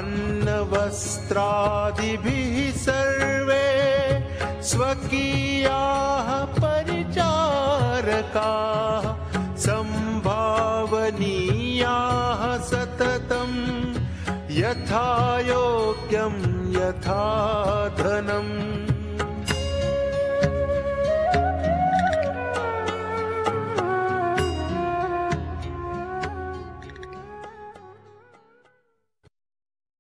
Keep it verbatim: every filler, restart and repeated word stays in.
अन्नवस्त्रादिभिः सर्वे स्वकीयाः परिचारकाः सम्भावनीयाः सततं यथा योग्यं यथा धनम्।